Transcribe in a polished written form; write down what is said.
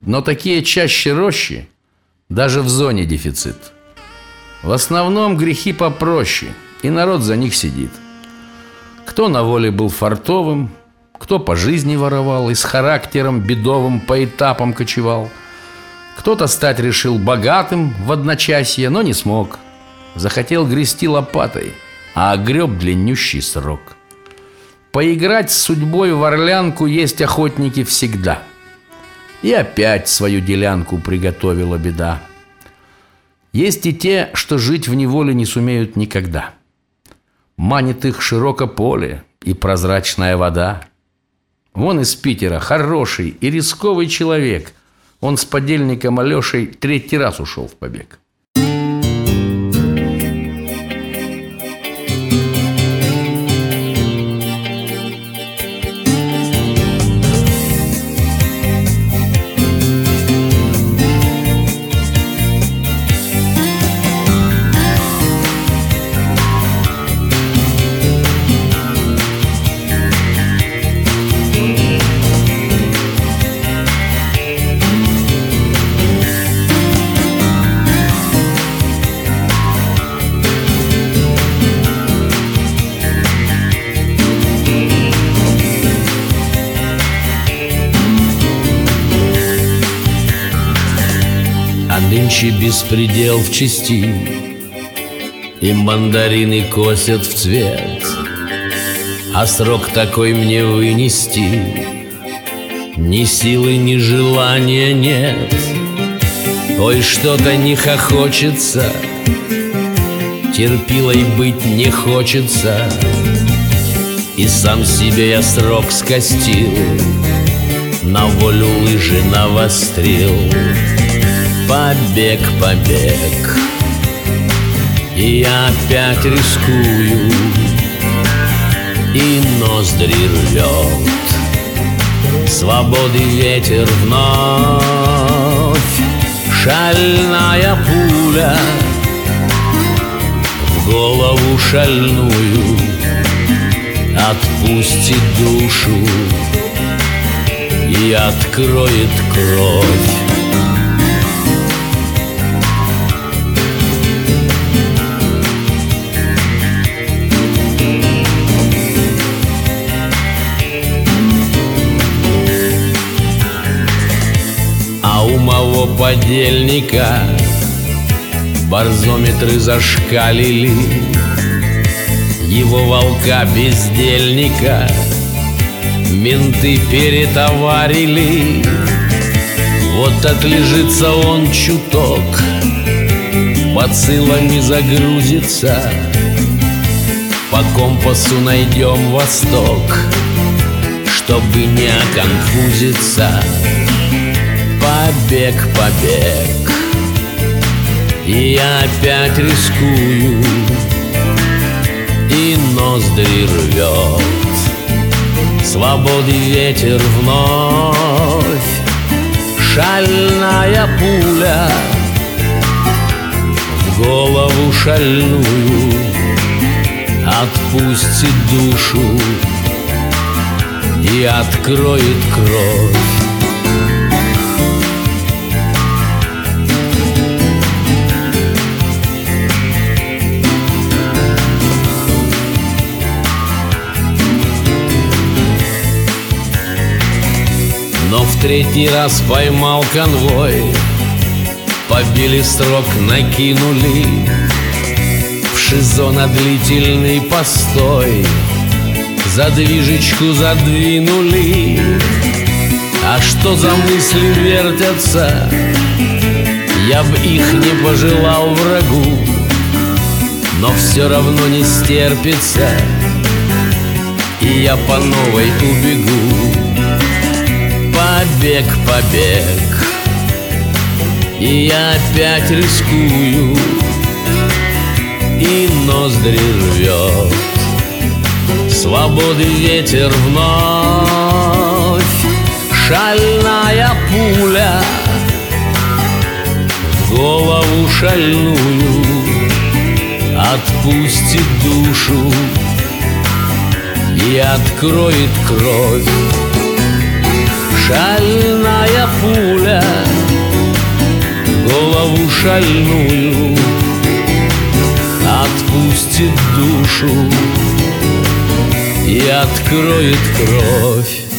Но такие чаще рощи, даже в зоне дефицит. В основном грехи попроще, и народ за них сидит. Кто на воле был фартовым, кто по жизни воровал и с характером бедовым по этапам кочевал. Кто-то стать решил богатым в одночасье, но не смог. Захотел грести лопатой, а огреб длиннющий срок. Поиграть с судьбой в орлянку есть охотники всегда. И опять свою делянку приготовила беда. Есть и те, что жить в неволе не сумеют никогда. Манит их широко поле и прозрачная вода. Вон из Питера хороший и рисковый человек. Он с подельником Алешей 3-й раз ушел в побег. А нынче беспредел в части, и мандарины косят в цвет. А срок такой мне вынести ни силы, ни желания нет. Ой, что-то не хохочется, терпилой быть не хочется. И сам себе я срок скостил, на волю лыжи навострил. Побег, побег, и я опять рискую, и ноздри рвет свободы ветер вновь. Шальная пуля в голову шальную отпустит душу и откроет кровь. У моего подельника барзометры зашкалили, его волка-бездельника менты перетоварили. Вот отлежится он чуток, бациллами загрузится, по компасу найдем восток, чтобы не оконфузиться. Побег, побег, и я опять рискую, и ноздри рвет свободы ветер вновь. Шальная пуля в голову шальную отпустит душу и откроет кровь. Но в 3-й раз поймал конвой, побили срок, накинули в ШИЗО на длительный постой. Задвижечку задвинули. А что за мысли вертятся, я б их не пожелал врагу, но все равно не стерпится, и я по новой убегу. Побег, побег, и я опять рискую, и ноздри рвет свободы ветер вновь. Шальная пуля в голову шальную отпустит душу и откроет кровь. Шальная пуля голову шальную отпустит душу и откроет кровь.